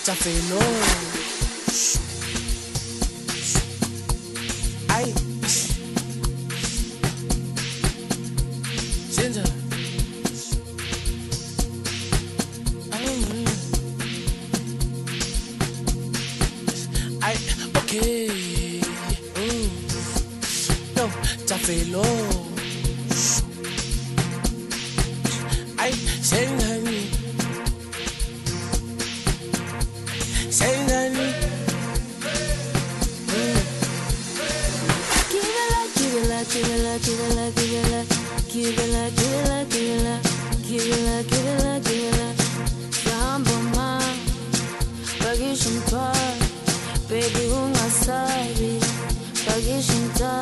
Tafelo. Ay. Senza. Ay, okay. Yo, Tafelo. Ay, sengani. Sengani. Give it like, give it like, give it like, give it like, give it like, give it like, give it like, give it like, give it like, give it like, give it like. Samba ma, pagishin pa, baby ungasabi, pagishin ta.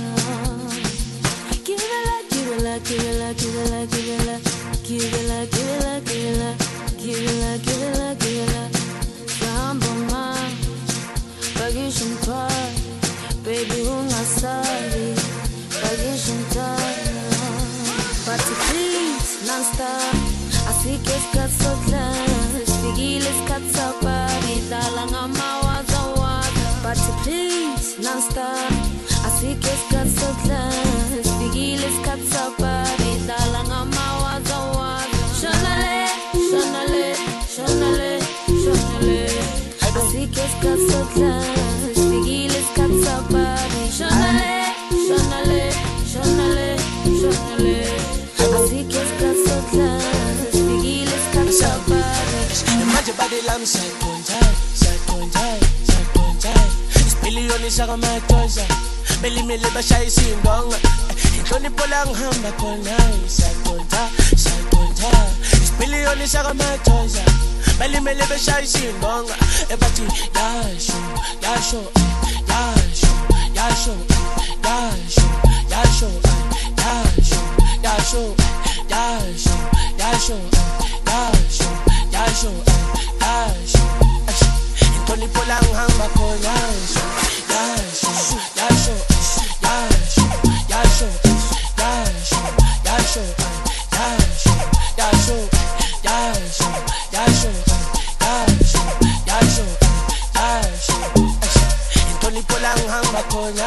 Give it like, give it like, give it like, give it like, give it like, give it like, give it like, give it like, give it like, give it like, give it like. Samba ma, pagishin pa. Baby, ungasabi, pagishin time. Party please, non-stop. Asik iskat soklas, figil iskat sapabi, dalang amawaza waza. Party please, non-stop. Asik iskat soklas, figil iskat sapabi, dalang amawaza waza. Shonale, shonale, shonale, shonale. Asik iskat soklas, figil iskat sapabi. Shonale, shonale, shonale, shonale. Asik iskat soklas, figil iskat sapabi. Manje body lam sakonjai, sakonjai, sakonjai. Isipiliyoni sakamatoza, belimele bashayi sindonga. Inhloni polang hamba khona, sakonjai, sakonjai. Isipiliyoni sakamatoza, belimele bashayi sindonga. Ebathi yasho, yasho, yasho, yasho, yasho, yasho, yasho, yasho, yasho, yasho, yasho, yasho, yasho. Inhloni polang hamba khona, yasho, yasho, yasho, yasho, yasho, yasho, yasho, yasho, yasho, yasho, yasho, yasho, yasho. Inhloni polang hamba khona.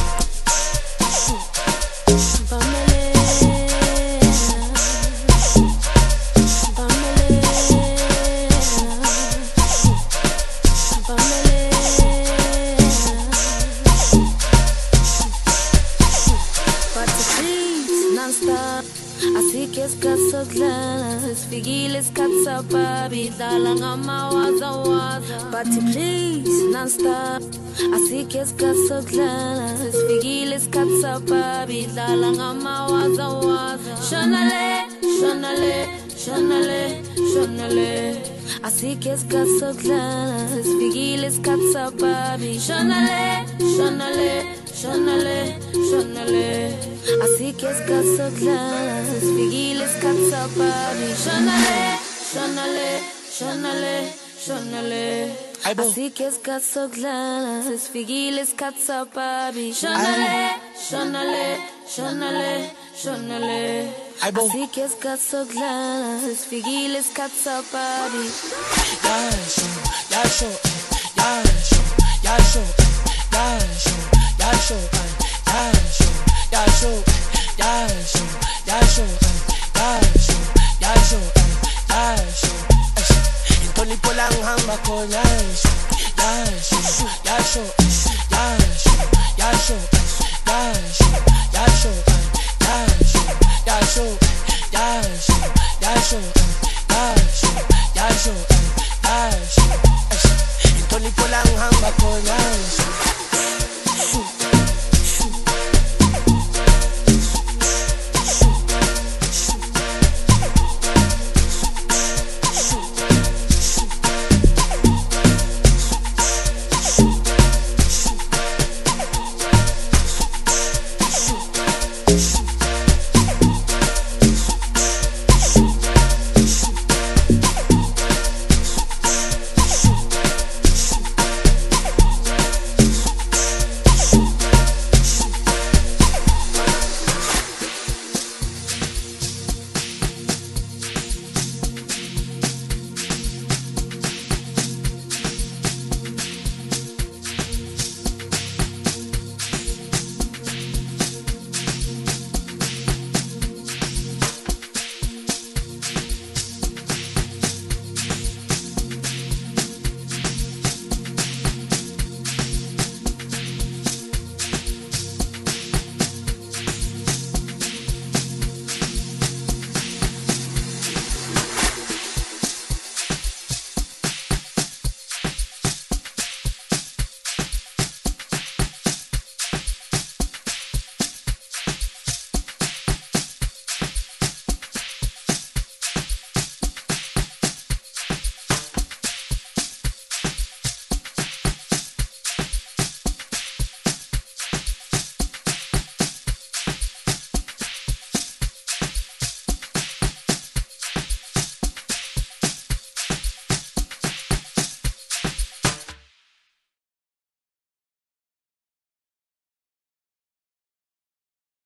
Asik iskat soklas, figil iskat sapabi, dalang amawaza waza. Party please, non-stop. Asik iskat soklas, figil iskat sapabi, dalang amawaza waza. Shonale, shonale, shonale, shonale. Asik iskat soklas, figil iskat sapabi. Shonale, shonale, shonale, shonale. Asik iskat soklas, figil iskat sapabi. Shonale, shonale, shonale, shonale. Asik iskat soklas, figil iskat sapabi. Shonale, shonale, shonale, shonale. Asik iskat soklas, figil iskat sapabi. Yasho, yasho, yasho, yasho, yasho, yasho, yasho, yasho, yasho, yasho, yasho, yasho, yasho. Inhloni polang hamba khona, yasho, yasho, yasho, yasho, yasho, yasho, yasho, yasho, yasho, yasho.